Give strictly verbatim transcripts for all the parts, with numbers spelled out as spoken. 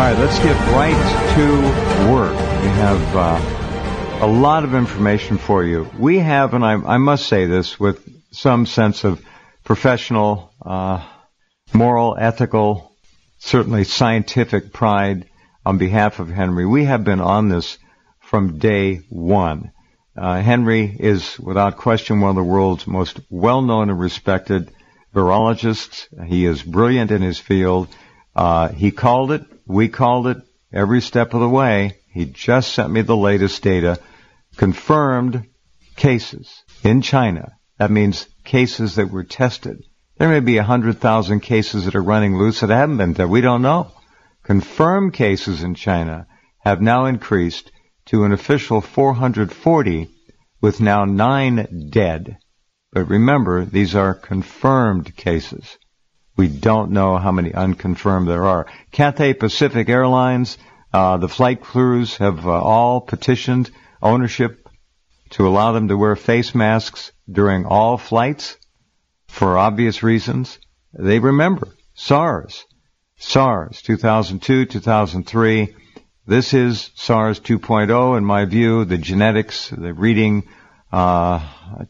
right, let's get right to work. We have uh, a lot of information for you. We have, and I, I must say this with some sense of professional, uh, moral, ethical, certainly scientific pride on behalf of Henry. We have been on this from day one. Uh, Henry is, without question, one of the world's most well-known and respected virologists. He is brilliant in his field. Uh, he called it. We called it every step of the way. He just sent me the latest data. Confirmed cases in China. That means cases that were tested. There may be one hundred thousand cases that are running loose that haven't been there. We don't know. Confirmed cases in China have now increased to an official four hundred forty, with now nine dead. But remember, these are confirmed cases. We don't know how many unconfirmed there are. Cathay Pacific Airlines, uh, the flight crews have uh, all petitioned ownership to allow them to wear face masks during all flights for obvious reasons. They remember SARS. SARS, two thousand two, two thousand three. This is SARS two point oh, in my view. The genetics, the reading, uh,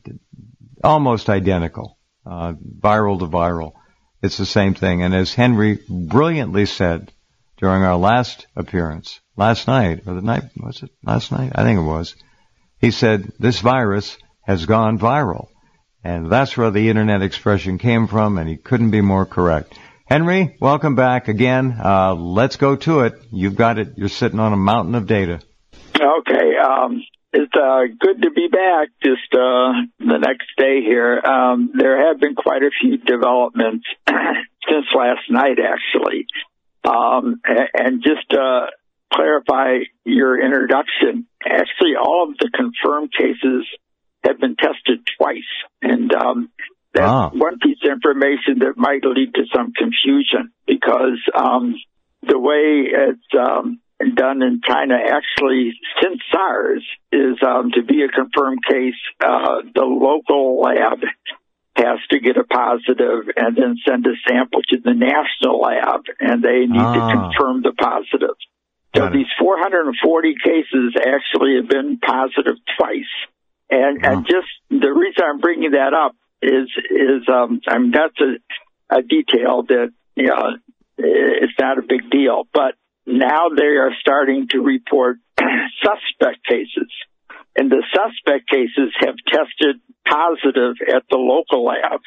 almost identical, uh, viral to viral. It's the same thing. And as Henry brilliantly said during our last appearance, last night, or the night, was it last night? I think it was. He said, this virus has gone viral. And that's where the internet expression came from, and he couldn't be more correct. Henry, welcome back again. Uh, let's go to it. You've got it. You're sitting on a mountain of data. Okay. Um, it's uh, good to be back just uh, the next day here. Um, there have been quite a few developments since last night, actually. Um, and just to uh, clarify your introduction, actually all of the confirmed cases have been tested twice. And um, that's ah. one piece of information that might lead to some confusion, because um, the way it's um, done in China, actually, since SARS, is um, to be a confirmed case, uh, the local lab has to get a positive and then send a sample to the national lab, and they need ah. to confirm the positive. So Got these it. four hundred forty cases actually have been positive twice. And, oh. and just the reason I'm bringing that up is, is um, I mean, that's a, a detail that, you know, it's not a big deal. But now they are starting to report suspect cases. And the suspect cases have tested positive at the local lab.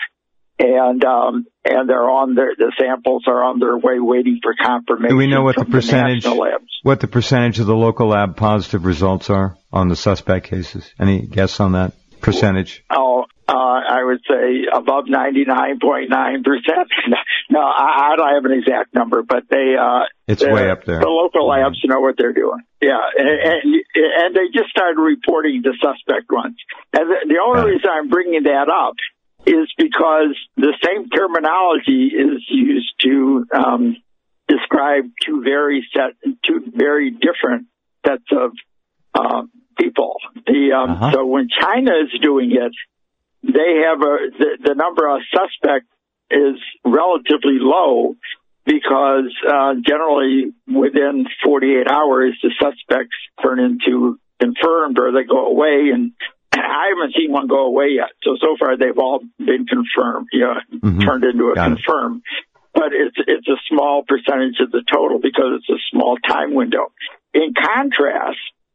And um, and they're on their the samples are on their way, waiting for confirmation. Do we know what the percentage the what the percentage of the local lab positive results are on the suspect cases? Any guess on that percentage? Oh, uh, I would say above ninety-nine point nine percent. No, I, I don't have an exact number, but they uh, it's way up there. The local labs know what they're doing. Yeah, and, and, and they just started reporting the suspect ones. And the, the only reason I'm bringing that up is because the same terminology is used to um, describe two very set, two very different sets of uh, people. The um, uh-huh. So when China is doing it, they have a the, the number of suspects is relatively low, because uh, generally within forty-eight hours the suspects turn into confirmed, or they go away, and I haven't seen one go away yet. So, so far they've all been confirmed, you know, mm-hmm. turned into a Got confirmed. It. But it's, it's a small percentage of the total because it's a small time window. In contrast,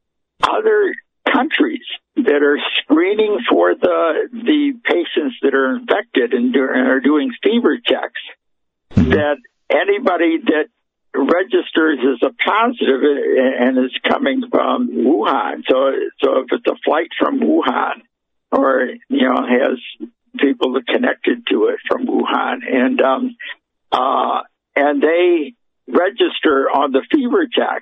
other countries that are screening for the, the patients that are infected and, do, and are doing fever checks, mm-hmm. that anybody that registers as a positive and is coming from Wuhan. So, so if it's a flight from Wuhan, or, you know, has people that connected to it from Wuhan, and, um, uh, and they register on the fever check,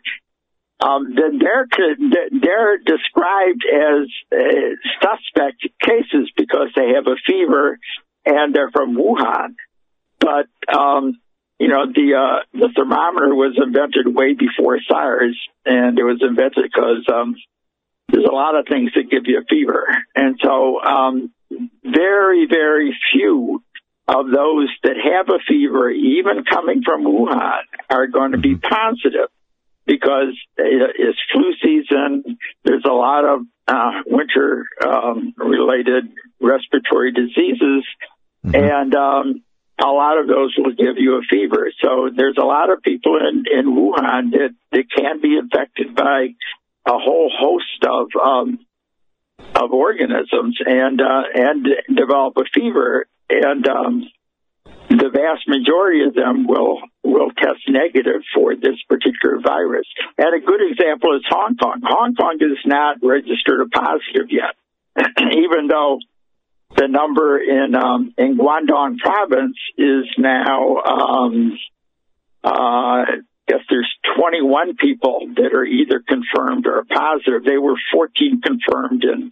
um, then they're, they're described as uh, suspect cases because they have a fever and they're from Wuhan. But, um, You know, the uh, the thermometer was invented way before SARS, and it was invented because um, there's a lot of things that give you a fever. And so um, very, very few of those that have a fever, even coming from Wuhan, are going to be positive. because it's flu season. There's a lot of uh, winter um, related respiratory diseases, mm-hmm. and um, a lot of those will give you a fever. So there's a lot of people in, in Wuhan that, that can be infected by a whole host of um, of organisms and uh, and develop a fever. And um, the vast majority of them will will test negative for this particular virus. And a good example is Hong Kong. Hong Kong is not registered a positive yet, even though the number in um, in Guangdong province is now, um, uh, I guess there's twenty-one people that are either confirmed or positive. They were fourteen confirmed and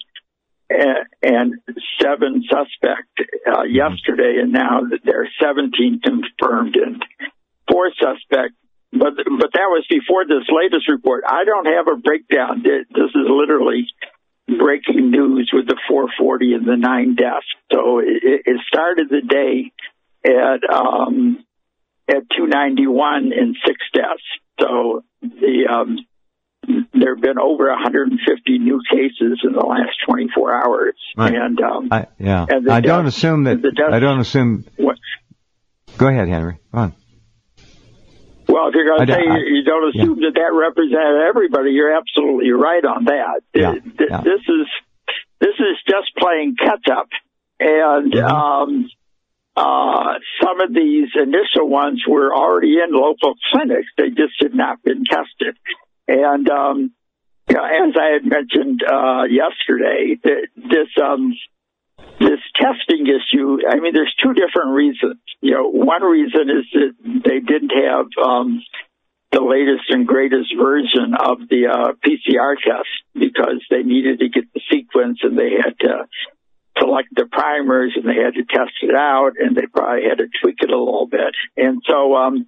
and seven suspect uh, yesterday, and now there are seventeen confirmed and four suspect. But but that was before this latest report. I don't have a breakdown. This is literally breaking news with the four forty and the nine deaths. So it, it started the day at um, at two ninety-one and six deaths. So the um, there have been over one hundred fifty new cases in the last twenty-four hours. Right. And um, I, yeah, and I deaths, don't assume that. Deaths, I don't assume. What? Go ahead, Henry. Go on. Well, if you're going to say I, you don't assume yeah. that that represented everybody, you're absolutely right on that. Yeah, this, yeah. this is this is just playing catch up, and mm-hmm. um, uh, some of these initial ones were already in local clinics; they just had not been tested. And um, you know, as I had mentioned uh, yesterday, that this um, this testing issue, I mean, there's two different reasons. You know, one reason is that they didn't have um, the latest and greatest version of the uh, P C R test because they needed to get the sequence and they had to select the primers and they had to test it out and they probably had to tweak it a little bit. And so um,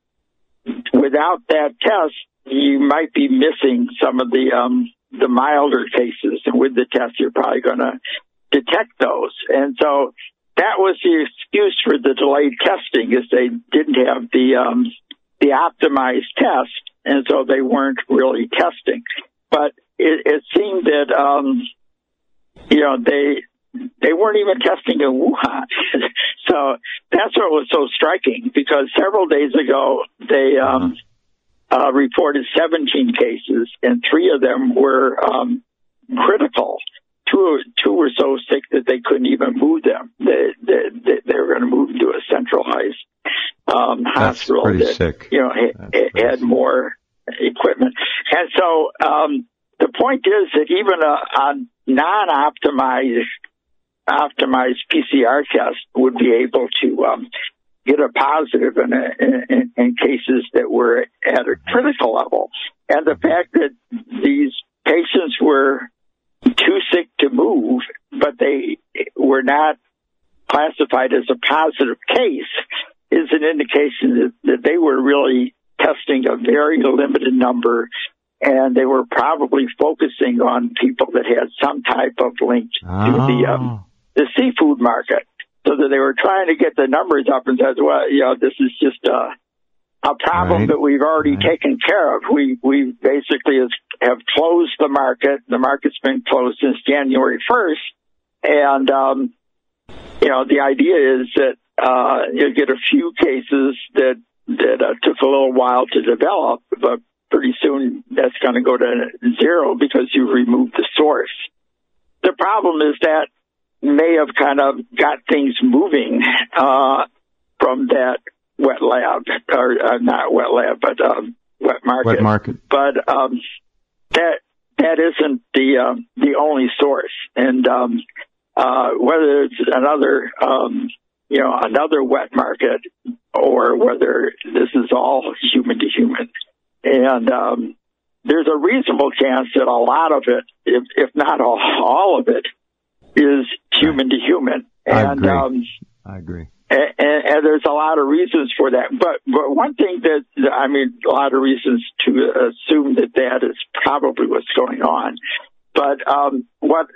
without that test, you might be missing some of the um, the milder cases. And with the test, you're probably going to detect those. And so that was the excuse for the delayed testing, is they didn't have the um, the optimized test, and so they weren't really testing. But it, it seemed that um, you know they they weren't even testing in Wuhan. So that's what was so striking, because several days ago they um, uh, reported seventeen cases, and three of them were um, critical. Two, two were so sick that they couldn't even move them. They, they, they were going to move them to a centralized um, hospital pretty that sick. you know ha- had sick. more equipment. And so um, the point is that even a, a non-optimized optimized P C R test would be able to um, get a positive in, a, in, in cases that were at a critical level. And the fact that these patients were too sick to move, but they were not classified as a positive case, is an indication that, that they were really testing a very limited number, and they were probably focusing on people that had some type of link oh. to the um, the seafood market, so that they were trying to get the numbers up and said, well, you know, this is just a a problem right. that we've already right. taken care of. We we basically has, have closed the market. The market's been closed since January first. And, um, you know, the idea is that uh, you'll get a few cases that, that uh, took a little while to develop, but pretty soon that's going to go to zero because you removed the source. The problem is that may have kind of got things moving uh, from that wet lab, or uh, not wet lab, but um, wet market. Wet market. But um, that that isn't the um, the only source, and um, uh, whether it's another um, you know another wet market or whether this is all human to human, and um, there's a reasonable chance that a lot of it, if if not all, all of it, is human to human. I and agree. Um, I agree. And, and, and there's a lot of reasons for that. But, but one thing that, I mean, a lot of reasons to assume that that is probably what's going on. But um, what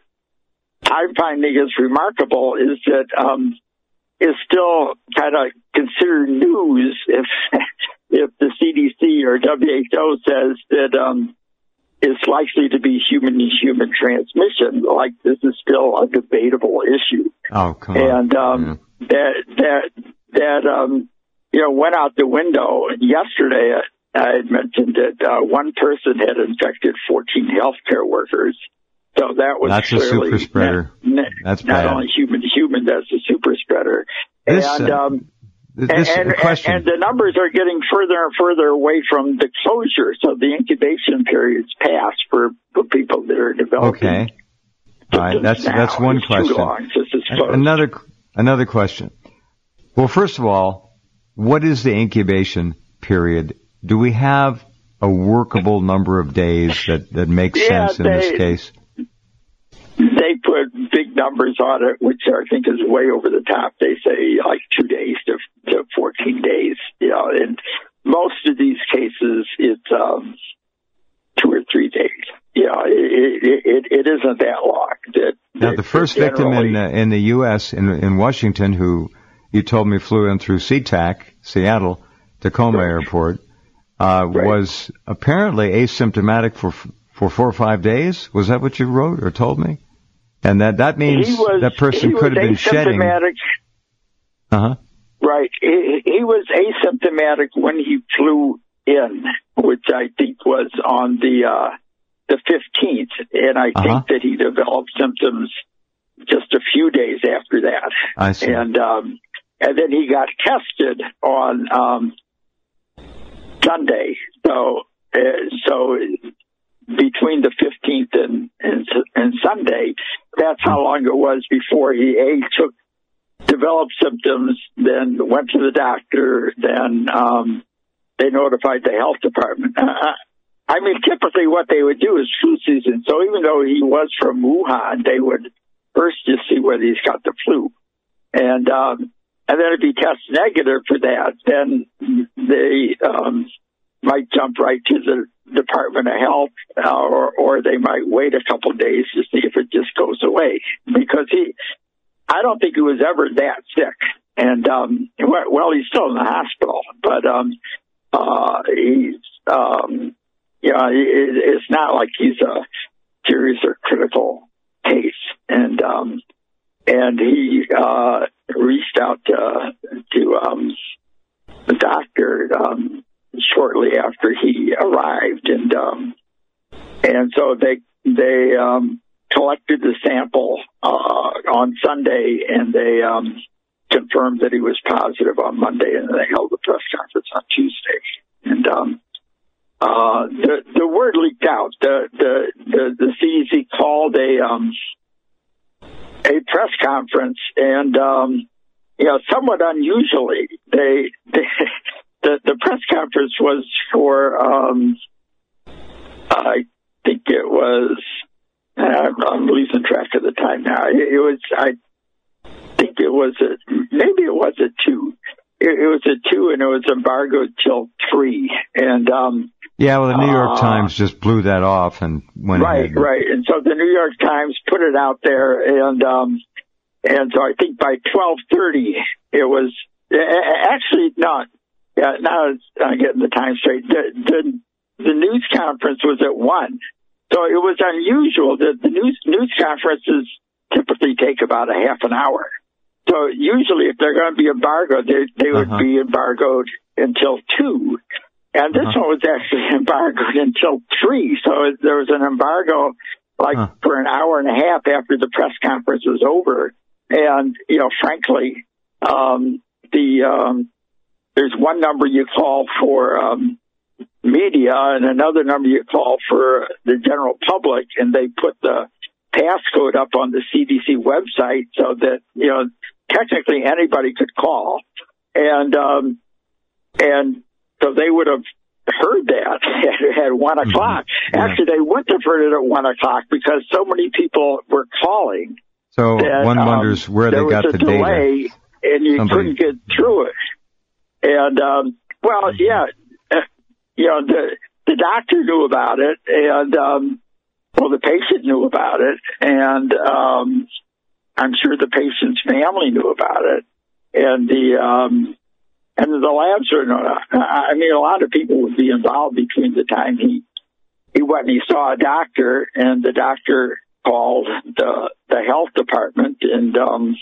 I'm finding is remarkable is that um, it's still kind of considered news if if the C D C D or W H O says that um, it's likely to be human-to-human transmission. Like, this is still a debatable issue. Oh, come on. And um, yeah. that that that um, you know went out the window yesterday. I had mentioned that uh, one person had infected fourteen healthcare workers. So that was that's clearly a super spreader. Not, that's not bad. only human to human, that's a super spreader. This, and, uh, um, this and, question. and, and the numbers are getting further and further away from the closure. So the incubation period's passed for, for people that are developing. Okay. All right. That's, now. that's one it's question. Too long. This is closed. Another, another question. Well, first of all, what is the incubation period? Do we have a workable number of days that, that makes yeah, sense in they, this case? They put big numbers on it, which I think is way over the top. They say like two days to, to fourteen days. You know, in most of these cases, it's um, two or three days. You know, it, it, it, it isn't that long. That, now, the first victim in uh, in the U S in in Washington, who you told me flew in through SeaTac, Seattle, Tacoma right. Airport, uh, right. was apparently asymptomatic for for four or five days. Was that what you wrote or told me? And that, that means was, that person could have been shedding. Uh-huh. Right. He, he was asymptomatic when he flew in, which I think was on the uh, the fifteenth. And I uh-huh. think that he developed symptoms just a few days after that. I see. And, um, and then he got tested on um, Sunday. So, uh, so between the fifteenth and, and, and Sunday, that's how long it was before he A, took, developed symptoms, then went to the doctor, then um, they notified the health department. Uh, I mean, typically what they would do is flu season. So even though he was from Wuhan, they would first just see whether he's got the flu. And um, and then if he tests negative for that, then they um, might jump right to the Department of Health, uh, or, or they might wait a couple of days to see if it just goes away. Because he, I don't think he was ever that sick. And, um, well, he's still in the hospital, but, um, uh, he's, um, you know, it, it's not like he's a serious or critical case. And, um, and he, uh, reached out to, to, um, the doctor, um, shortly after he arrived, and um, and so they they um, collected the sample uh, on Sunday, and they um, confirmed that he was positive on Monday, and they held a press conference on Tuesday. And um, uh, the the word leaked out. The the the, the C D C called a um, a press conference, and um, you know, somewhat unusually, they they. The, the press conference was for, um, I think it was, I'm, I'm losing track of the time now. It, it was, I think it was, a, maybe it was a two. It, it was a two, and it was embargoed till three. And, um, yeah, well, the New York uh, Times just blew that off and went right, ahead. Right, right. And so the New York Times put it out there, and, um, and so I think by twelve thirty, it was, actually not. Yeah, now I'm getting the time straight. The, the the news conference was at one, so it was unusual. The, the news news conferences typically take about a half an hour. So usually, if they're going to be embargoed, they they would uh-huh. be embargoed until two, and this uh-huh. one was actually embargoed until three. So there was an embargo like uh-huh. for an hour and a half after the press conference was over, and you know, frankly, um, the um, there's one number you call for um, media and another number you call for the general public, and they put the passcode up on the C D C website so that, you know, technically anybody could call. And um, and so they would have heard that at, at one o'clock. Mm-hmm. Yeah. Actually, they wouldn't have heard it at one o'clock because so many people were calling. So that, one wonders um, where they got the delay, data. And you Somebody... couldn't get through it. And, um, well, yeah, uh, you know, the, the doctor knew about it, and, um, well, the patient knew about it, and, um, I'm sure the patient's family knew about it, and the, um, and the labs are not. I mean, a lot of people would be involved between the time he he went and he saw a doctor, and the doctor called the the health department, and um,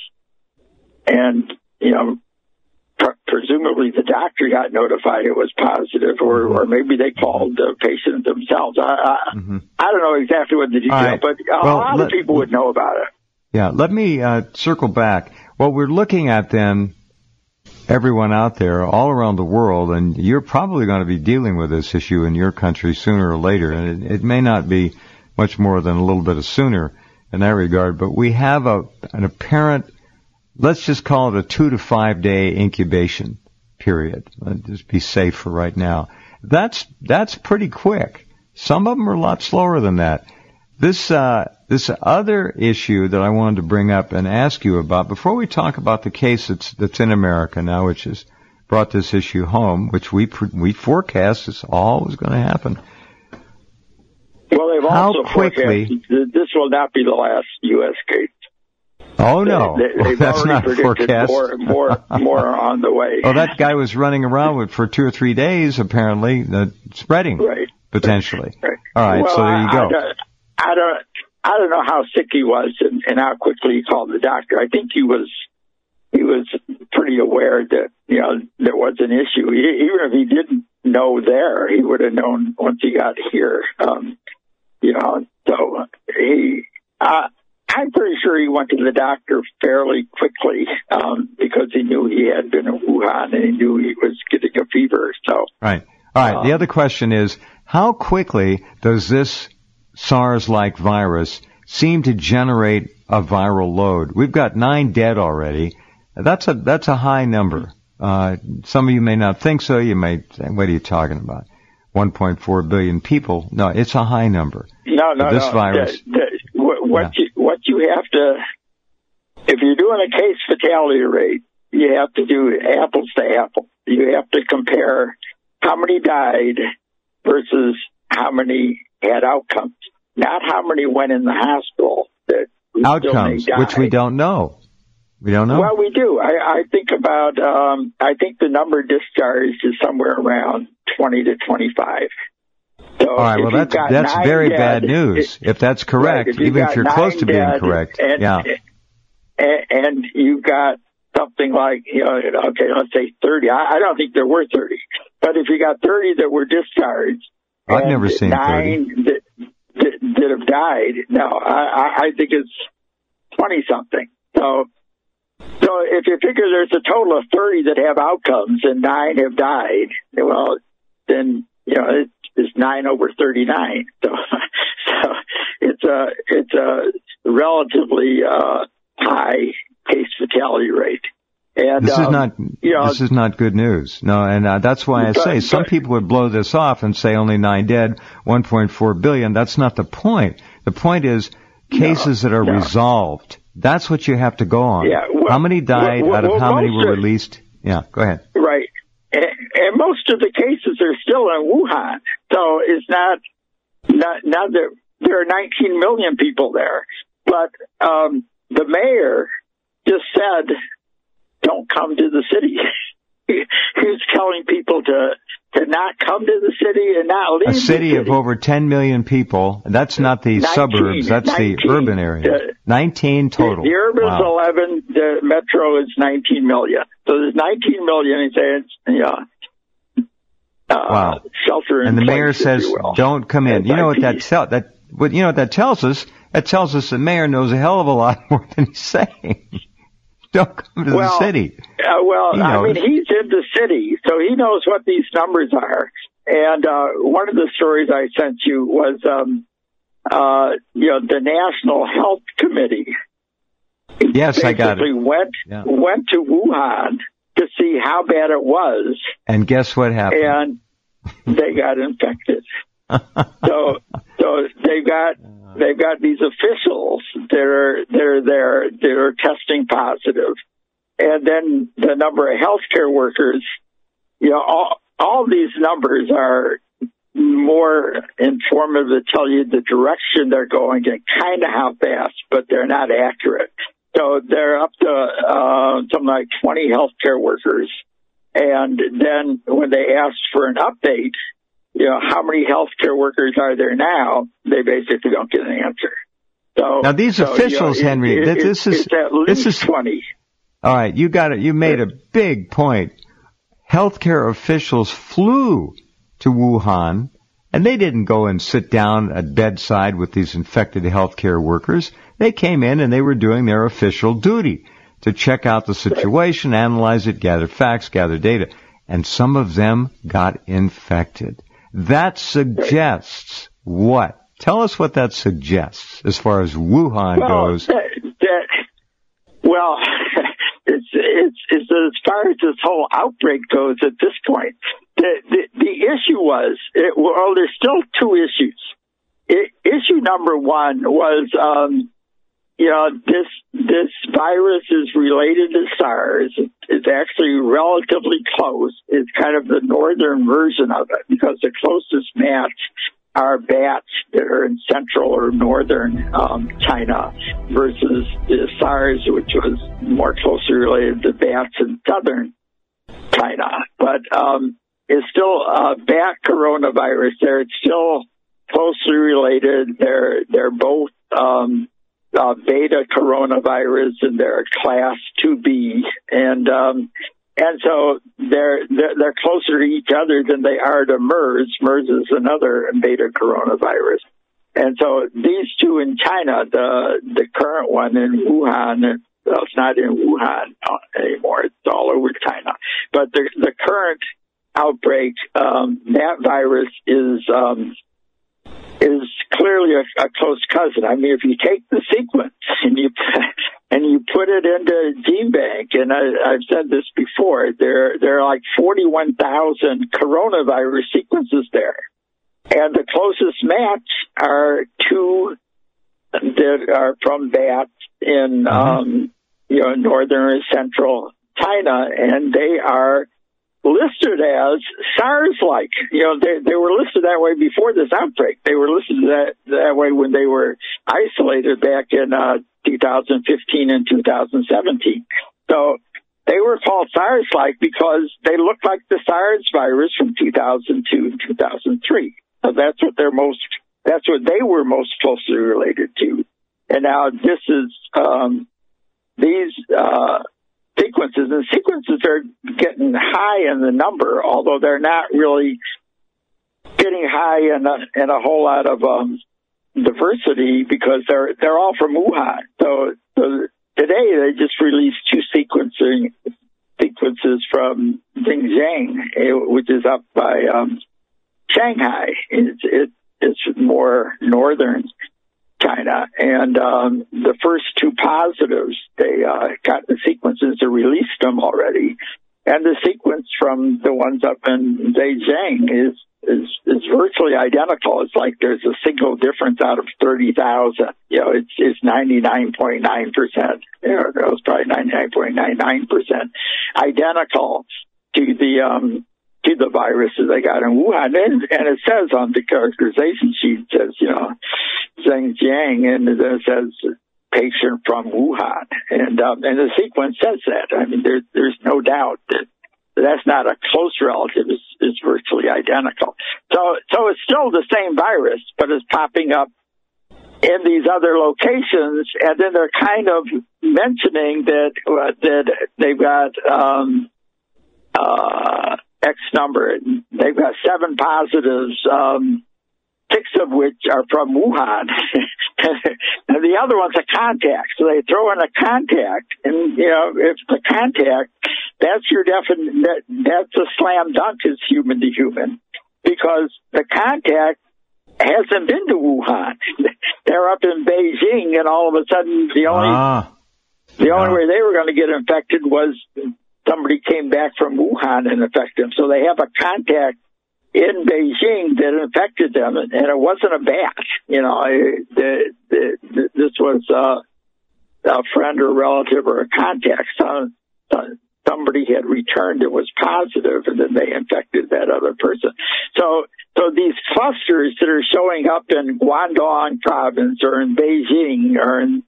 and you know, pr- presumably the doctor got notified it was positive, or or maybe they called the patient themselves. I I, mm-hmm. I don't know exactly what the detail, right. but a well, lot let, of people would know about it. Yeah, let me uh, circle back. What we're looking at then, everyone out there all around the world, and you're probably going to be dealing with this issue in your country sooner or later, and it, it may not be much more than a little bit of sooner in that regard, but we have a an apparent, let's just call it a two to five day incubation period. Let's just be safe for right now. That's that's pretty quick. Some of them are a lot slower than that. This uh, this other issue that I wanted to bring up and ask you about before we talk about the case that's that's in America now, which has brought this issue home, which we we forecast is always going to happen. Well, they've How also quickly, forecasted this will not be the last U S case. Oh no, they, they, well, that's not forecast. More, more, more on the way. Oh, that guy was running around with for two or three days, apparently, uh, spreading right. potentially. Right. All right, well, so there you I, go. I don't, I don't, I don't know how sick he was and, and how quickly he called the doctor. I think he was, he was pretty aware that you know there was an issue. He, even if he didn't know there, he would have known once he got here. Um, you know, so he. Uh, I'm pretty sure he went to the doctor fairly quickly um, because he knew he had been in Wuhan and he knew he was getting a fever. So, right. All right. Um, the other question is, how quickly does this SARS-like virus seem to generate a viral load? We've got nine dead already. That's a that's a high number. Uh, some of you may not think so. You may say, "What are you talking about? one point four billion people?" No, it's a high number. No, no, this no. virus. The, the, what yeah. you what you have to, if you're doing a case fatality rate, you have to do apples to apples. You have to compare how many died versus how many had outcomes, not how many went in the hospital. That outcomes, which we don't know. We don't know. Well, we do. I, I think about. Um, I think the number discharged is somewhere around twenty to twenty-five. So all right, well, that's that's very dead, bad news. It, if that's correct, right, if even if you're close to being correct. And, yeah. And, and you've got something like, you know, okay, let's say thirty. I, I don't think there were thirty. But if you got thirty that were discharged, I've never seen nine thirty. That, that, that have died, no, I, I think it's twenty-something. So, so if you figure there's a total of thirty that have outcomes and nine have died, well, then, you know, it, is nine over thirty-nine. So, so it's a it's a relatively uh, high case fatality rate. And this um, is not you know, this is not good news. No, and uh, that's why I but, say some but, people would blow this off and say only nine dead, one point four billion. That's not the point. The point is cases no, that are no. resolved. That's what you have to go on. Yeah, well, how many died well, out of well, how many were of, released? Yeah, go ahead. Right. And, and most of the cases are still in Wuhan. So it's not, not, not that there are nineteen million people there, but, um, the mayor just said, don't come to the city. he, he's telling people to, to not come to the city and not leave a city, the city. of over ten million people. That's not the nineteen, suburbs. That's nineteen, the urban area. The, nineteen total. The, the urban wow. is eleven. The metro is nineteen million. So there's nineteen million. He says, yeah. Uh, wow. Shelter in and the place, mayor says, "Don't come in." You know what that tell that? What you know what that tells us? That tells us the mayor knows a hell of a lot more than he's saying. Don't come to well, the city. Uh, well, I mean, he's in the city, so he knows what these numbers are. And uh, one of the stories I sent you was, um, uh, you know, the National Health Committee. Yes, I got it. Went yeah. went to Wuhan to see how bad it was. And guess what happened? And they got infected. so, so they've got they've got these officials that are that are there that are testing positive, and then the number of healthcare workers. You know, all all these numbers are more informative to tell you the direction they're going and kind of how fast, but they're not accurate. So they're up to uh, something like twenty healthcare workers And then when they asked for an update, you know, how many healthcare workers are there now? They basically don't get an answer. So now these so, officials, you know, Henry, it, it, this is it's at least this is twenty. All right, you got it. You made a big point. Healthcare officials flew to Wuhan, and they didn't go and sit down at bedside with these infected healthcare workers. They came in and they were doing their official duty to check out the situation, analyze it, gather facts, gather data. And some of them got infected. That suggests what? Tell us what that suggests as far as Wuhan well, goes. That, that, well, it's, it's, it's as far as this whole outbreak goes at this point. The, the, the issue was, it, well, there's still two issues. It, issue number one was, um, you know, this this virus is related to SARS. It's actually relatively close. It's kind of the northern version of it because the closest match are bats that are in central or northern um, China versus the SARS, which was more closely related to bats in southern China. But um, it's still a bat coronavirus there. It's still closely related. They're they're both um, uh, beta coronavirus, and they're class two B, and um, and so they're, they're they're closer to each other than they are to MERS. MERS is another beta coronavirus, and so these two in China, the the current one in Wuhan, well, it's not in Wuhan anymore; it's all over China. But the the current outbreak, um, that virus is. Um, is clearly a, a close cousin. I mean, if you take the sequence and you and you put it into GeneBank, and I, I've said this before, there there are like forty-one thousand coronavirus sequences there, and the closest match are two that are from bats in um, you know northern and central China, and they are listed as SARS-like. You know, they they were listed that way before this outbreak. They were listed that that way when they were isolated back in uh, two thousand fifteen and two thousand seventeen. So they were called SARS-like because they looked like the SARS virus from two thousand two and two thousand three. So that's what they're most. That's what they were most closely related to. And now this is um, these. Uh, sequences, and sequences are getting high in the number, although they're not really getting high in a, in a whole lot of um, diversity because they're they're all from Wuhan. So, so today they just released two sequencing sequences from Xinjiang, which is up by um, Shanghai. It's it, it's more northern China, and um, the first two positives, they uh, got the sequences, they released them already, and the sequence from the ones up in Beijing is is, is virtually identical. It's like there's a single difference out of thirty thousand. You know, it's it's ninety-nine point nine percent. You know, it was probably ninety-nine point nine nine percent identical to the um, to the viruses they got in Wuhan, and, and it says on the characterization sheet, it says, you know, Xinjiang, and then it says patient from Wuhan, and um, and the sequence says that. I mean, there's there's no doubt that that's not a close relative; it's, it's virtually identical. So so it's still the same virus, but it's popping up in these other locations, and then they're kind of mentioning that uh, that they've got um, uh, X number. They've got seven positives. Um, Six of which are from Wuhan, and the other one's a contact. So they throw in a contact, and you know, if the contact, that's your defin- that that's a slam dunk as human to human, because the contact hasn't been to Wuhan. They're up in Beijing, and all of a sudden, the only ah, the only yeah. way they were going to get infected was somebody came back from Wuhan and infected them. So they have a contact in Beijing that infected them, and it wasn't a bat. You know, the, the, the, this was uh, a friend or relative or a contact. So, uh, somebody had returned that was positive, and then they infected that other person. So, so these clusters that are showing up in Guangdong province or in Beijing or in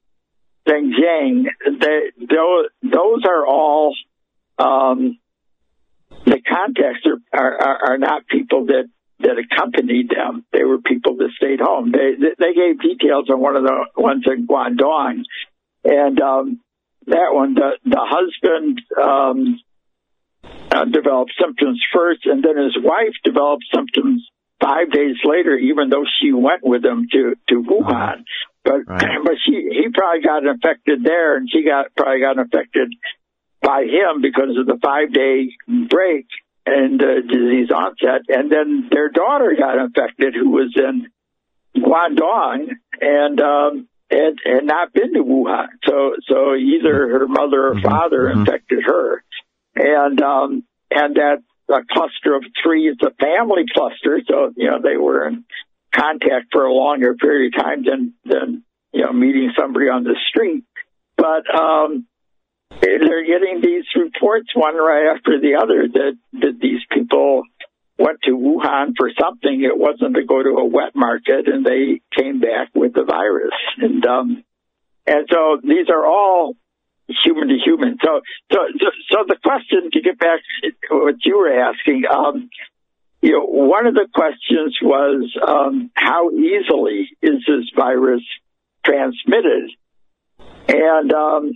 Xinjiang, they, those, those are all um, the contacts are, are, are not people that, that accompanied them. They were people that stayed home. They, they gave details on one of the ones in Guangdong. And, um, that one, the, the husband, um, uh, developed symptoms first, and then his wife developed symptoms five days later, even though she went with him to, to Wuhan. But, right. but she, he probably got infected there, and she got, probably got infected by him because of the five day break and uh, disease onset. And then their daughter got infected, who was in Guangdong and, um, and, and not been to Wuhan. So, so either her mother or father mm-hmm. infected her. And, um, and that a cluster of three is a family cluster. So, you know, they were in contact for a longer period of time than, than, you know, meeting somebody on the street. But, um, they're getting these reports one right after the other that, that these people went to Wuhan for something. It wasn't to go to a wet market, and they came back with the virus. And, um, and so these are all human to human. So, so, so the question, to get back to what you were asking, um, you know, one of the questions was, um, how easily is this virus transmitted? And, um,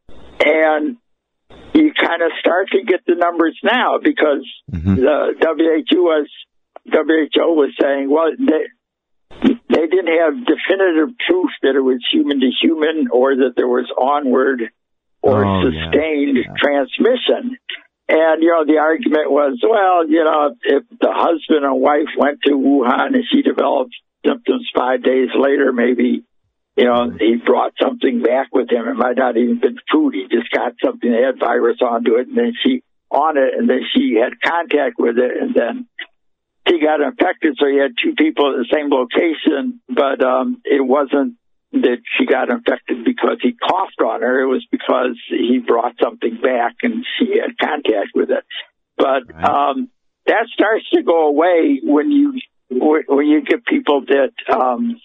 and you kind of start to get the numbers now, because mm-hmm. the W H O was, W H O was saying, well, they, they didn't have definitive proof that it was human to human or that there was onward or oh, sustained yeah. Yeah. transmission. And, you know, the argument was, well, you know, if the husband and wife went to Wuhan and she developed symptoms five days later, maybe, you know, he brought something back with him. It might not even been food. He just got something that had virus onto it, and then she on it, and then she had contact with it, and then she got infected. So you had two people at the same location, but um, it wasn't that she got infected because he coughed on her. It was because he brought something back and she had contact with it. But right. um, that starts to go away when you when you get people that um,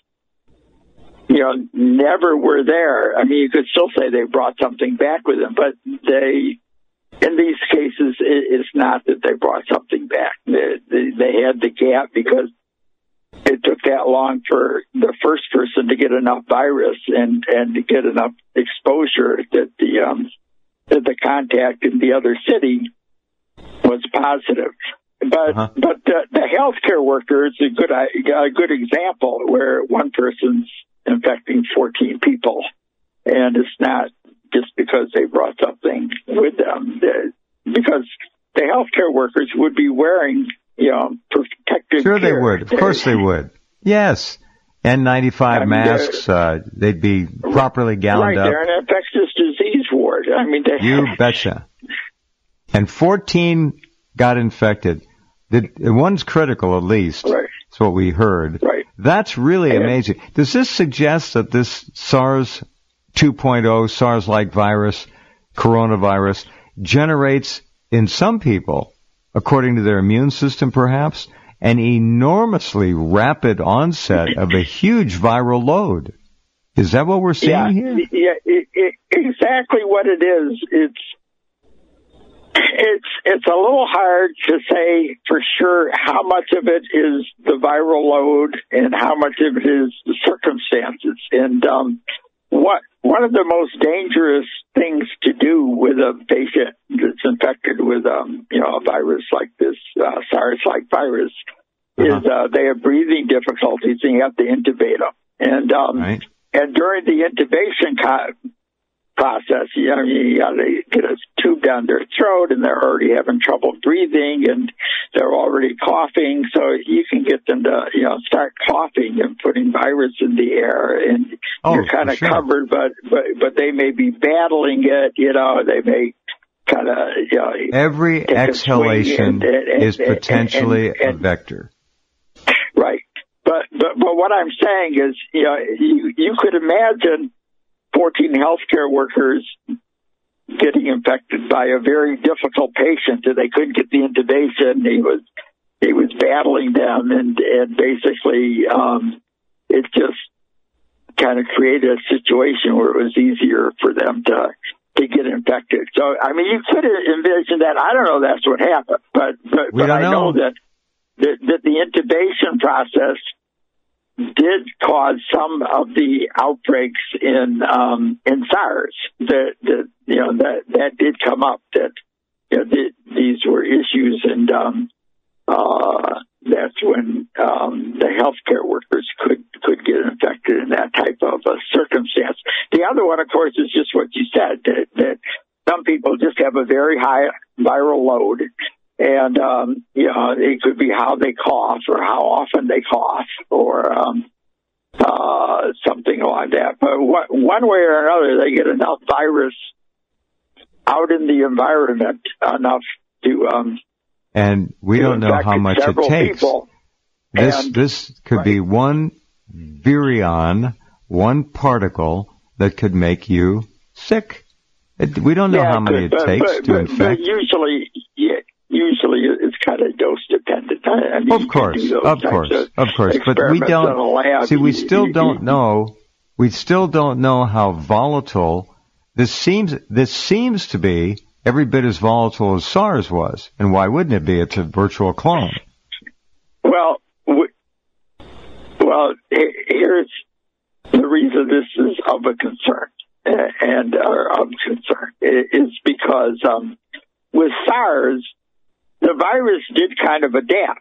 you know never were there. I mean, you could still say they brought something back with them, but they in these cases it, it's not that they brought something back. They, they, they had the gap because it took that long for the first person to get enough virus and, and to get enough exposure that the um, that the contact in the other city was positive. But uh-huh. but the, the healthcare worker is a good a good example where one person's infecting fourteen people, and it's not just because they brought something with them. Because the healthcare workers would be wearing, you know, protective Sure gear. They would. Of course they would. Yes. N ninety-five I mean, masks, uh, they'd be properly gowned right, up. Right, they're an infectious disease ward. I mean, they You betcha. And fourteen got infected. The, one's critical, at least. Right. That's what we heard. Right. That's really and amazing. Does this suggest that this SARS two point oh, SARS-like virus, coronavirus, generates in some people, according to their immune system perhaps, an enormously rapid onset of a huge viral load? Is that what we're seeing yeah, here? Yeah, it, it, exactly what it is. It's it's it's a little hard to say for sure how much of it is the viral load and how much of it is the circumstances. And um, what one of the most dangerous things to do with a patient that's infected with um, you know a virus like this uh, SARS-like virus uh-huh. is uh, they have breathing difficulties and you have to intubate them. And um, right. and during the intubation co- process, you know, you got to get a tube down their throat, and they're already having trouble breathing, and they're already coughing. So you can get them to, you know, start coughing and putting virus in the air, and oh, you're kind of sure. covered. But but but they may be battling it. You know, they may kind of, you know, every exhalation and, and, and, is potentially and, and, and, a vector. Right. But, but but what I'm saying is, you know, you, you could imagine fourteen healthcare workers getting infected by a very difficult patient that they couldn't get the intubation. He was he was battling them, and and basically um, it just kind of created a situation where it was easier for them to to get infected. So, I mean, you could envision that. I don't know that's what happened, but but, We but don't I know, know. that, that that the intubation process did cause some of the outbreaks in um, in SARS. That, that you know that that did come up. That you know, the, these were issues, and um, uh, that's when um, the healthcare workers could could get infected in that type of uh, circumstance. The other one, of course, is just what you said, that, that some people just have a very high viral load, and um, you know, it could be how they cough or how often they cough or um, uh, something like that. But what, one way or another, they get enough virus out in the environment enough to um, and we don't know how much it takes. People. This And, this could right. be one virion, one particle that could make you sick. It, we don't know yeah, how many but, it takes but, to but, infect. But usually, yeah, usually it's kind of dose dependent. I mean, Of course, of course, of, of course. But we don't see. We still don't know. We still don't know how volatile this seems. This seems to be every bit as volatile as SARS was. And why wouldn't it be? It's a virtual clone. Well, w- well, here's the reason this is of a concern, and uh, of concern is because um, with SARS, the virus did kind of adapt.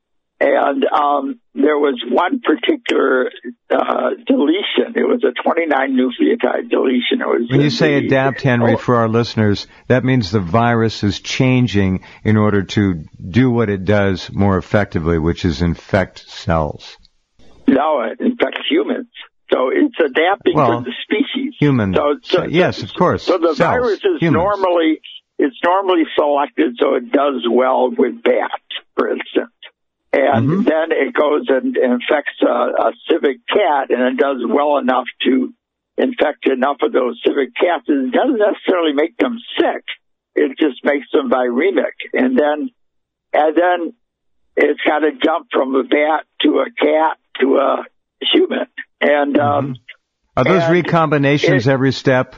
And um, there was one particular uh, deletion. It was a twenty-nine nucleotide deletion. It was when you say the, adapt, Henry, oh, for our listeners, that means the virus is changing in order to do what it does more effectively, which is infect cells. No, it infects humans. So it's adapting well, for the species. Human. So, so, yes, of course. So the cells, virus is humans. normally it's normally selected so it does well with bats, for instance. And mm-hmm. then it goes and infects a, a civet cat, and it does well enough to infect enough of those civet cats. It doesn't necessarily make them sick. It just makes them viremic. And then, and then it's got to jump from a bat to a cat to a human. And um, mm-hmm. Are those and recombinations it, every step?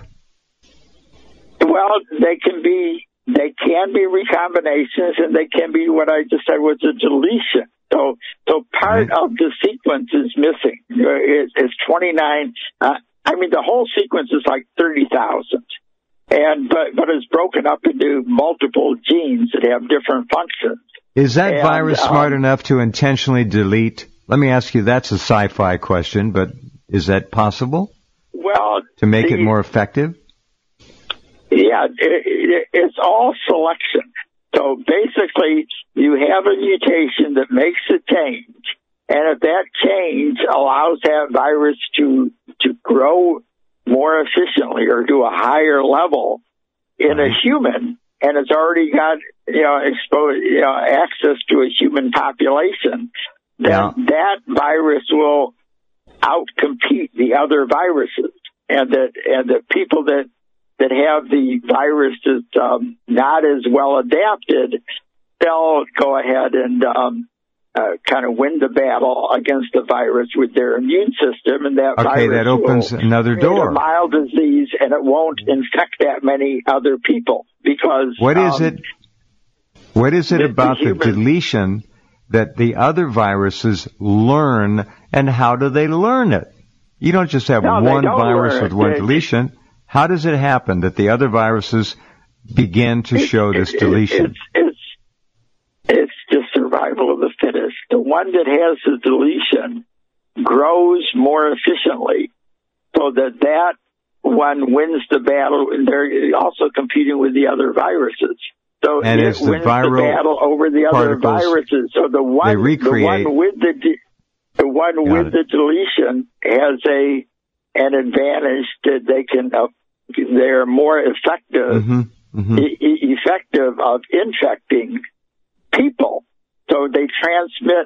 Well, they can be. They can be recombinations, and they can be what I just said was a deletion. So, so part right. of the sequence is missing. It's, it's twenty-nine. Uh, I mean, the whole sequence is like thirty thousand, and but but it's broken up into multiple genes that have different functions. Is that and, virus smart um, enough to intentionally delete? Let me ask you. That's a sci-fi question, but is that possible? Well, to make the, it more effective. Yeah, it, it, it's all selection. So basically, you have a mutation that makes a change, and if that change allows that virus to to grow more efficiently or to a higher level in a human, and it's already got you know exposed you know access to a human population, then yeah. that virus will outcompete the other viruses, and that and the people that that have the virus that's um, not as well adapted, they'll go ahead and um, uh, kind of win the battle against the virus with their immune system, and that okay, virus that opens will another door. A mild disease, and it won't infect that many other people because what is um, it? What is it the, about the, the deletion that the other viruses learn, and how do they learn it? You don't just have no, one virus learn. with one they, deletion. How does it happen that the other viruses begin to it, show it, this it, deletion? It's, it's, it's just survival of the fittest. The one that has the deletion grows more efficiently so that that one wins the battle, and they're also competing with the other viruses. So and it as the wins viral the battle over the other viruses. So the one, they recreate, the one with the de- the one with it. the deletion has a an advantage that they can uh, they're more effective mm-hmm, mm-hmm. E- e- effective of infecting people. So they transmit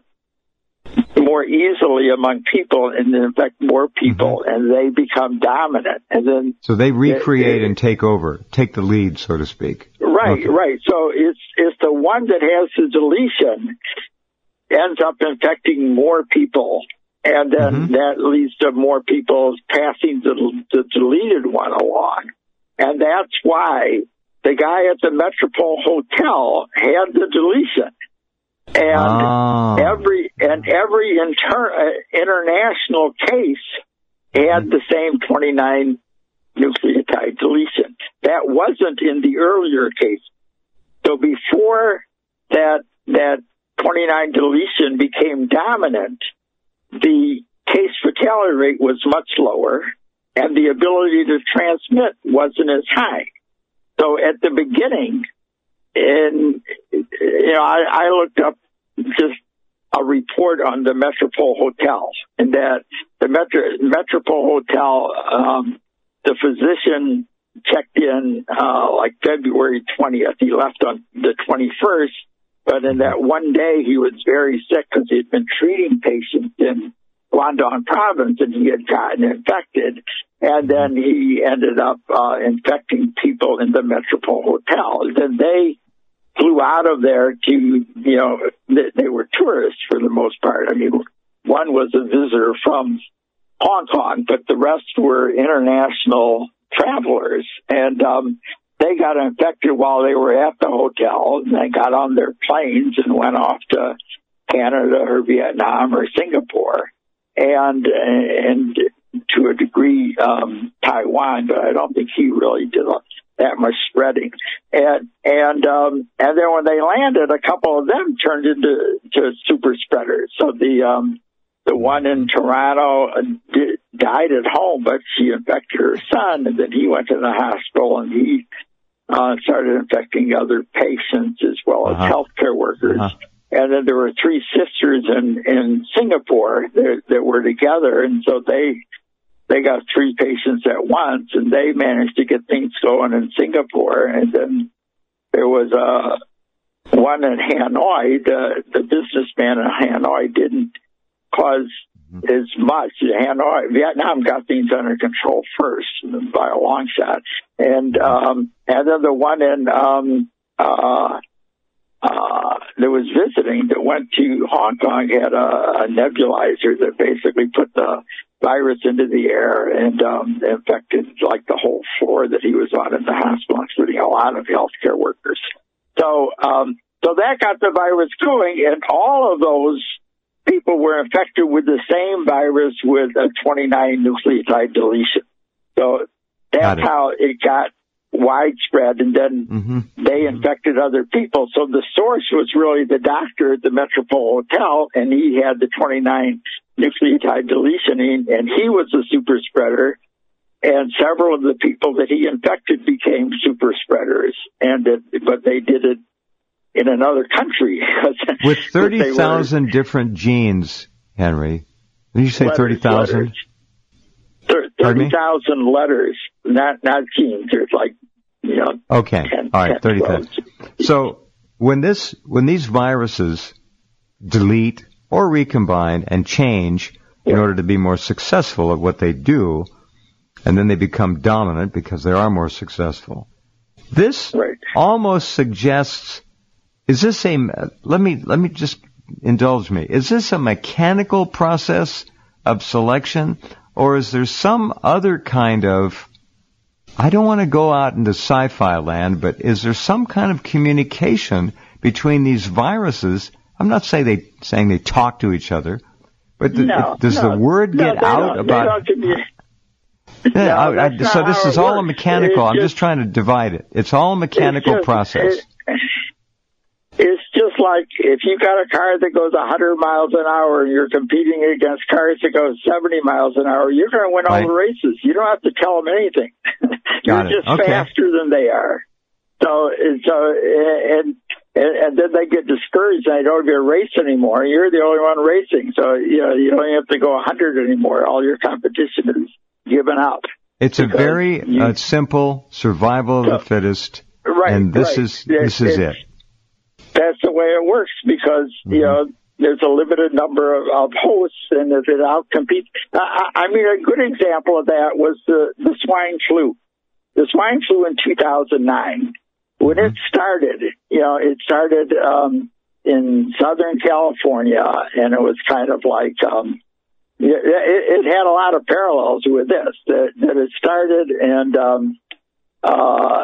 more easily among people and infect more people, mm-hmm. and they become dominant. And then so they recreate they, and take over, take the lead, so to speak. Right, okay. right. So it's it's the one that has the deletion ends up infecting more people, and then mm-hmm. that leads to more people passing the, the deleted one along. and that's why the guy at the Metropole Hotel had the deletion. And oh. every and every inter, uh, international case had the same twenty-nine nucleotide deletion. That wasn't in the earlier case. So before that that twenty-nine deletion became dominant, the case fatality rate was much lower, and the ability to transmit wasn't as high. So at the beginning, and you know, I, I looked up just a report on the Metropole Hotel, and that the Metro, Metropole Hotel, um, the physician checked in uh, like February twentieth. He left on the twenty-first, but in that one day he was very sick because he'd been treating patients in Guangdong province, and he had gotten infected. And then he ended up uh, infecting people in the Metropole Hotel. Then they flew out of there to, you know, they, they were tourists for the most part. I mean, one was a visitor from Hong Kong, but the rest were international travelers. And um, they got infected while they were at the hotel. And they got on their planes and went off to Canada or Vietnam or Singapore. And, and to a degree, um, Taiwan, but I don't think he really did that much spreading. And, and, um, and then when they landed, a couple of them turned into, to super spreaders. So the, um, the one in Toronto did, died at home, but she infected her son, and then he went to the hospital and he, uh, started infecting other patients as well as uh-huh. healthcare workers. Uh-huh. And then there were three sisters in, in Singapore that, that were together, and so they they got three patients at once, and they managed to get things going in Singapore. And then there was uh, one in Hanoi. The, the businessman in Hanoi didn't cause as much. Hanoi, Vietnam got things under control first by a long shot. And, um, and then the one in... Um, uh, Uh, that was visiting that went to Hong Kong had a, a nebulizer that basically put the virus into the air and um, infected like the whole floor that he was on in the hospital, including a lot of healthcare workers. So, um, so that got the virus going, and all of those people were infected with the same virus with a twenty-nine nucleotide deletion. So that's it. How it got widespread, and then mm-hmm. they infected other people. So the source was really the doctor at the Metropole Hotel, and he had the twenty-nine nucleotide deletion, and he was a super spreader, and several of the people that he infected became super spreaders, and it, but they did it in another country. With thirty thousand different genes, Henry. Did you say thirty thousand? thirty thousand letters, not not genes. There's like, you know. Okay, ten, all right, thirty thousand. So when this when these viruses delete or recombine and change yeah. in order to be more successful at what they do, and then they become dominant because they are more successful, this right. almost suggests. Is this a? Let me let me just indulge me. Is this a mechanical process of selection? Or is there some other kind of, I don't want to go out into sci-fi land, but is there some kind of communication between these viruses? I'm not saying they saying they talk to each other, but the, no, it, does no, the word no, get out don't, about? Yeah, no, I, I, so this is all works. a mechanical. It's I'm just, just trying to divide it. It's all a mechanical just, process. It, It's just like if you got a car that goes one hundred miles an hour and you're competing against cars that go seventy miles an hour, you're going to win all right. the races. You don't have to tell them anything. You're got just okay. faster than they are. So, so and, and and then they get discouraged and they don't get a race anymore. You're the only one racing, so you know you don't even have to go one hundred anymore. All your competition is given up. It's a very you, uh, simple survival of so, the fittest, right? And this right. is this it, is it. That's the way it works because, mm-hmm. you know, there's a limited number of, of hosts, and if it outcompetes, I, I mean, a good example of that was the, the swine flu. The swine flu in two thousand nine. When mm-hmm. it started, you know, it started um, in Southern California, and it was kind of like, um, it, it, it had a lot of parallels with this, that, that it started, and um, uh,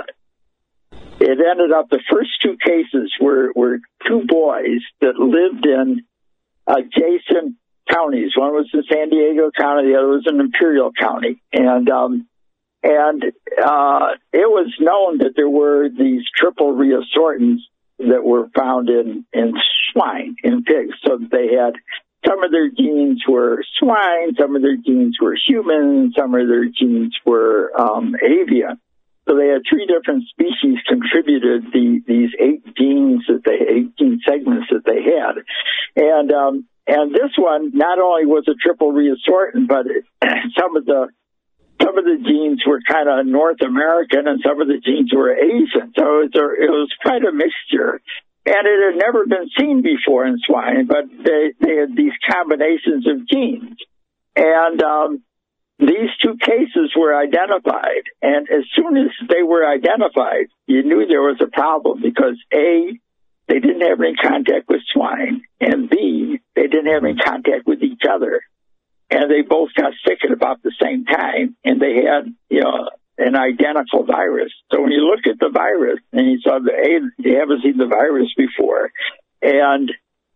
it ended up the first two cases were, were two boys that lived in adjacent counties. One was in San Diego County, the other was in Imperial County. And, um, and, uh, it was known that there were these triple reassortants that were found in, in swine, in pigs. So they had, some of their genes were swine, some of their genes were human, some of their genes were, um, avian. So they had three different species contributed the, these eight genes that they, eight gene segments that they had. And, um, and this one not only was a triple reassortant, but it, some of the, some of the genes were kind of North American and some of the genes were Asian. So it was, a, it was quite a mixture. And it had never been seen before in swine, but they, they had these combinations of genes. And, um, these two cases were identified, and as soon as they were identified, you knew there was a problem because A, they didn't have any contact with swine, and B, they didn't have any contact with each other. And they both got sick at about the same time, and they had, you know, an identical virus. So when you look at the virus, and you saw the A, you haven't seen the virus before, and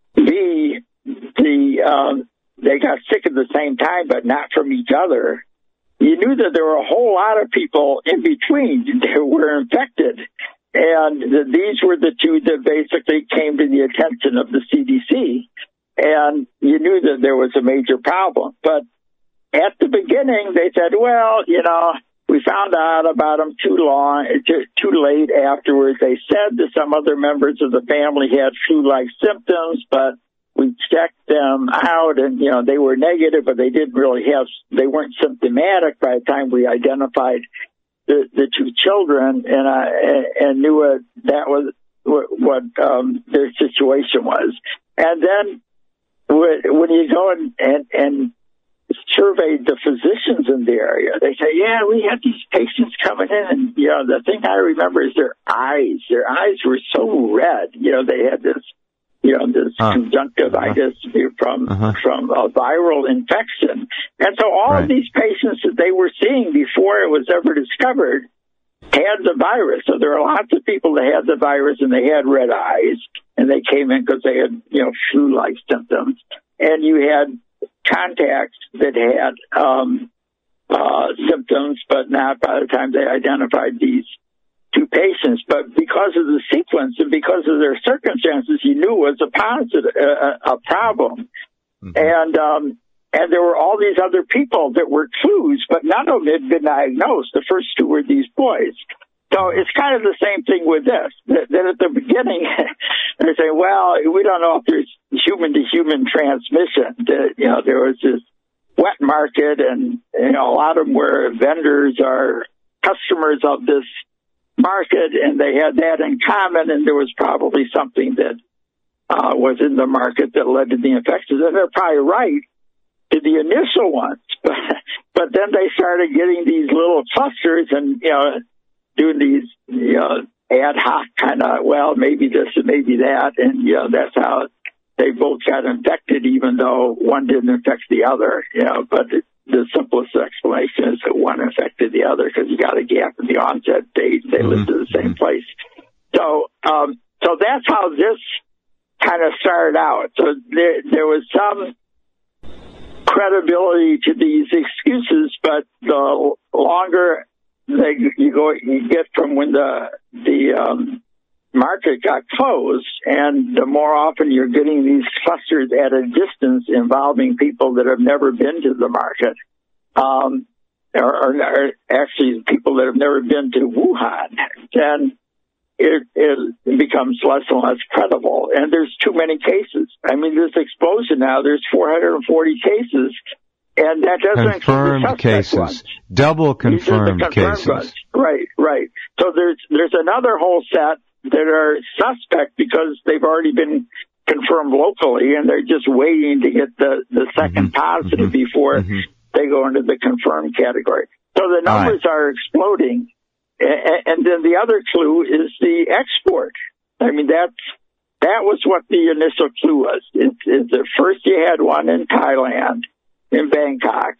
B, the, um, they got sick at the same time, but not from each other. You knew that there were a whole lot of people in between that were infected. And the, these were the two that basically came to the attention of the C D C. And you knew that there was a major problem. But at the beginning, they said, well, you know, we found out about them too long, too, too late afterwards. They said that some other members of the family had flu-like symptoms, but we checked them out, and, you know, they were negative, but they didn't really have, they weren't symptomatic by the time we identified the, the two children, and I and knew what that was, what, what um, their situation was. And then when you go and, and, and surveyed the physicians in the area, they say, yeah, we had these patients coming in, and, you know, the thing I remember is their eyes. Their eyes were so red. You know, they had this, you know, this huh. conjunctivitis uh-huh. from uh-huh. from a viral infection. And so all right. of these patients that they were seeing before it was ever discovered had the virus. So there are lots of people that had the virus and they had red eyes, and they came in because they had, you know, flu-like symptoms. And you had contacts that had um, uh, symptoms, but not by the time they identified these two patients. But because of the sequence and because of their circumstances, you knew it was a positive, uh, a problem. Mm-hmm. And, um, and there were all these other people that were clues, but none of them had been diagnosed. The first two were these boys. So it's kind of the same thing with this. That, that at the beginning, they say, well, we don't know if there's human-to-human transmission. That, you know, there was this wet market, and, you know, a lot of them were vendors or customers of this market, and they had that in common, and there was probably something that uh, was in the market that led to the infections. And they're probably right to the initial ones, but, but then they started getting these little clusters and, you know, doing these, you know, ad hoc kind of, well, maybe this and maybe that, and, you know, that's how they both got infected, even though one didn't infect the other, you know, but it, the simplest explanation is that one affected the other because you got a gap in the onset date. They mm-hmm. lived in the same place. So, um, so that's how this kind of started out. So there, there was some credibility to these excuses, but the longer they, you go, you get from when the, the, um, market got closed, and the more often you're getting these clusters at a distance involving people that have never been to the market, um, or, or, or actually people that have never been to Wuhan, then it, it becomes less and less credible. And there's too many cases. I mean, this explosion now, there's four hundred forty cases, and that doesn't confirmed include the cases, ones. Double confirmed, confirmed cases. Ones. Right, right. So there's there's another whole set that are suspect because they've already been confirmed locally, and they're just waiting to get the, the second mm-hmm. positive mm-hmm. before mm-hmm. they go into the confirmed category. So the numbers right. are exploding. And, and then the other clue is the export. I mean, that's, that was what the initial clue was. It, it, the first you had one in Thailand, in Bangkok,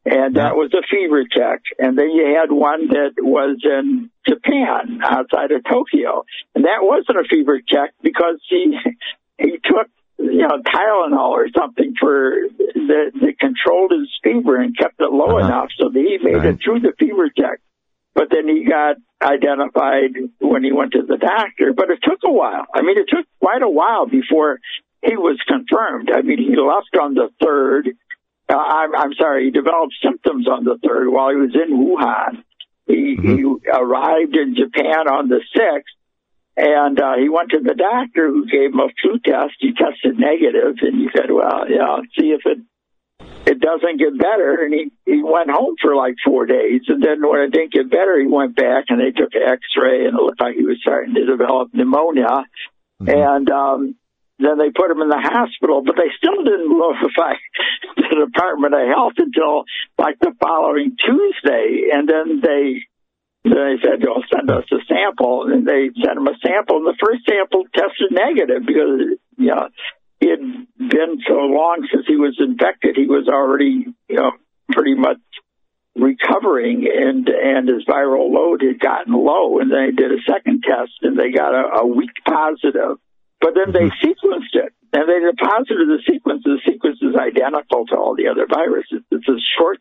And that Yeah. was a fever check. And then you had one that was in Japan, outside of Tokyo. And that wasn't a fever check because he he took, you know, Tylenol or something for that, that controlled his fever and kept it low Uh-huh. enough so that he made Right. it through the fever check. But then he got identified when he went to the doctor. But it took a while. I mean, it took quite a while before he was confirmed. I mean, he left on the third. Uh, I'm, I'm sorry, he developed symptoms on the third while he was in Wuhan. He, Mm-hmm. he arrived in Japan on the sixth, and uh, he went to the doctor who gave him a flu test. He tested negative, and he said, well, you know, see if it it doesn't get better. And he, he went home for like four days, and then when it didn't get better, he went back, and they took an x-ray, and it looked like he was starting to develop pneumonia. Mm-hmm. And um then they put him in the hospital, but they still didn't notify the Department of Health until like the following Tuesday. And then they they said, "Well, send us a sample." And they sent him a sample, and the first sample tested negative because, you know, he had been so long since he was infected, he was already, you know, pretty much recovering, and and his viral load had gotten low. And they did a second test, and they got a, a weak positive. But then they sequenced it, and they deposited the sequence. The sequence is identical to all the other viruses. It's a short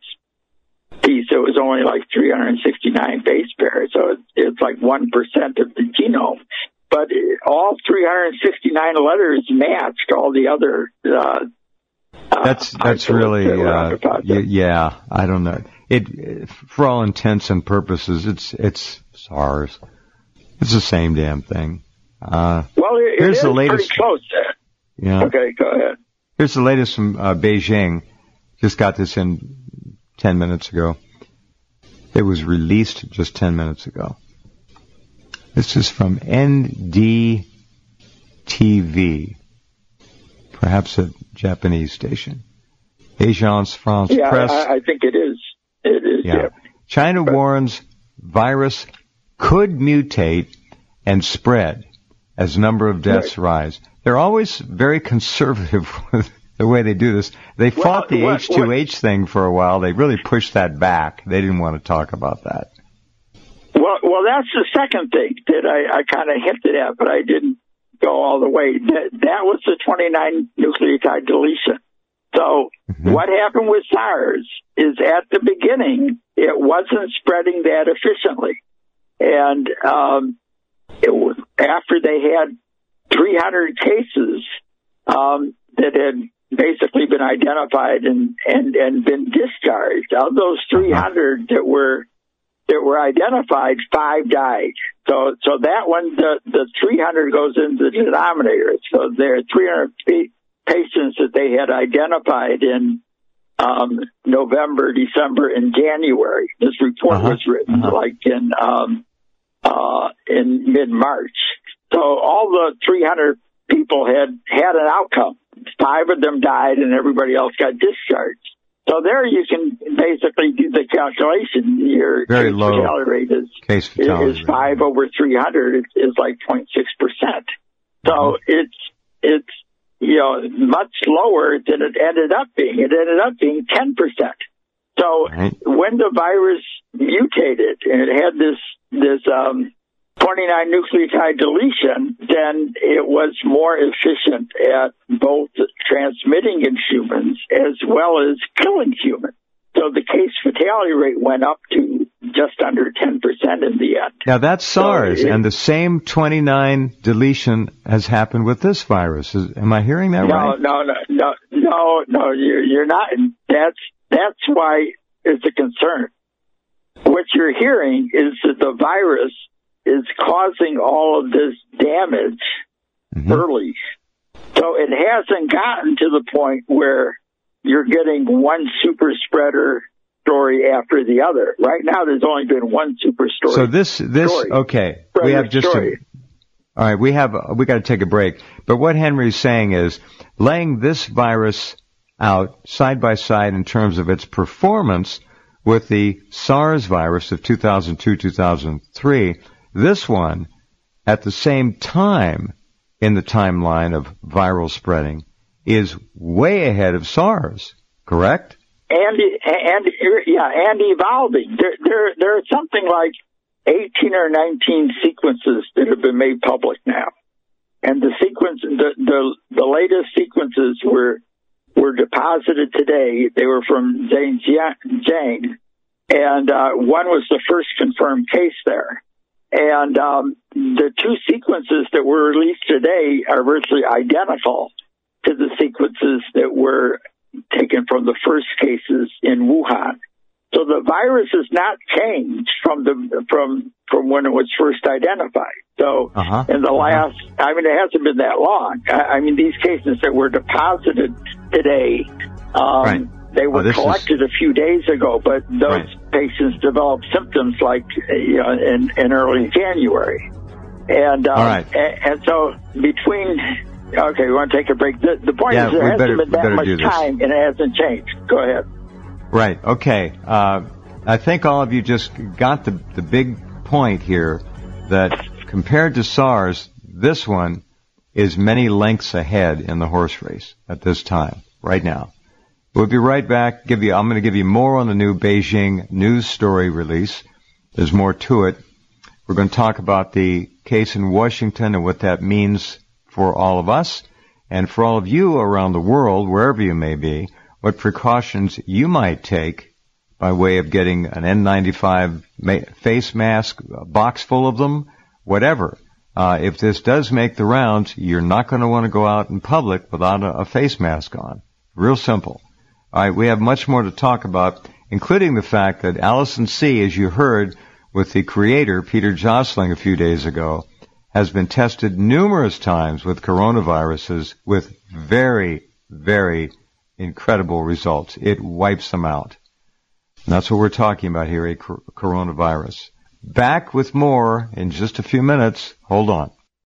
piece. It was only like three hundred sixty-nine base pairs, so it's, it's like one percent of the genome. But all three hundred sixty-nine letters matched all the other. Uh, That's uh, that's isolates really that were on uh, the project. y- yeah. I don't know. It for all intents and purposes, it's it's SARS. It's the same damn thing. Uh, Well, it, here's it the is latest. pretty close. Yeah. Okay, go ahead. Here's the latest from uh, Beijing. Just got this in ten minutes ago. It was released just ten minutes ago. This is from N D T V, perhaps a Japanese station. Agence France Yeah, Presse. I, I think it is. It is. Yeah. Yeah. China warns virus could mutate and spread as number of deaths rise. They're always very conservative with the way they do this. They Well, fought the what- H two H thing for a while. They really pushed that back. They didn't want to talk about that. Well, well, that's the second thing that I, I kind of hinted at, but I didn't go all the way. That, that was the twenty-nine nucleotide deletion. So Mm-hmm. what happened with SARS is at the beginning, it wasn't spreading that efficiently. And um, it was after they had three hundred cases um, that had basically been identified and, and, and been discharged. Of those three hundred that were that were identified, five died. So, so that one, the, the three hundred goes into the denominator. So there are three hundred pa- patients that they had identified in um, November, December, and January. This report Uh-huh. was written Uh-huh. like in um, uh, in mid-March. So all the three hundred people had had an outcome. Five of them died, and everybody else got discharged. So there you can basically do the calculation. Your Very case low fatality rate is, Case fatality is rate. five over three hundred. It is like zero point six percent. So Mhm. it's it's you know much lower than it ended up being. It ended up being ten percent. So Right. when the virus mutated and it had this this um, twenty-nine nucleotide deletion, then it was more efficient at both transmitting in humans as well as killing humans. So the case fatality rate went up to just under ten percent in the end. Now that's SARS, So it- and the same twenty-nine deletion has happened with this virus. Is, am I hearing that No, right? no, no, no, no, no, you're, you're not. That's, that's why it's a concern. What you're hearing is that the virus is causing all of this damage Mhm. early. So it hasn't gotten to the point where you're getting one super spreader story after the other. Right now, there's only been one super story. So this, this, Story. okay, we Spreader have just a, story. all right, we have, we got to take a break. But what Henry's saying is, laying this virus out side by side in terms of its performance with the SARS virus of two thousand two, two thousand three, this one, at the same time in the timeline of viral spreading, is way ahead of SARS, correct? and and yeah, and evolving. There there there are something like eighteen or nineteen sequences that have been made public now, and the sequence the the, the latest sequences were were deposited today. They were from Zhejiang, and uh, one was the first confirmed case there. And um, the two sequences that were released today are virtually identical to the sequences that were taken from the first cases in Wuhan. So the virus has not changed from the from from when it was first identified. So uh-huh. in the last, uh-huh. I mean, it hasn't been that long. I, I mean, these cases that were deposited today, um, right. they were oh, collected is... a few days ago, but those right. patients developed symptoms like you know in, in early January, and um, All right. and, and so between. Okay, we want to take a break. The, the point yeah, is there hasn't better, been that much do time, and it hasn't changed. Go ahead. Right. Okay. Uh, I think all of you just got the the big point here that compared to SARS, this one is many lengths ahead in the horse race at this time, right now. We'll be right back. Give you, I'm going to give you more on the new Beijing news story release. There's more to it. We're going to talk about the case in Washington and what that means for all of us and for all of you around the world, wherever you may be, what precautions you might take by way of getting an N ninety-five ma- face mask, a box full of them, whatever. Uh, if this does make the rounds, you're not going to want to go out in public without a, a face mask on. Real simple. All right, we have much more to talk about, including the fact that Allison C., as you heard with the creator, Peter Josling, a few days ago, has been tested numerous times with coronaviruses with very, very incredible results. It wipes them out. And that's what we're talking about here, a coronavirus. Back with more in just a few minutes. Hold on.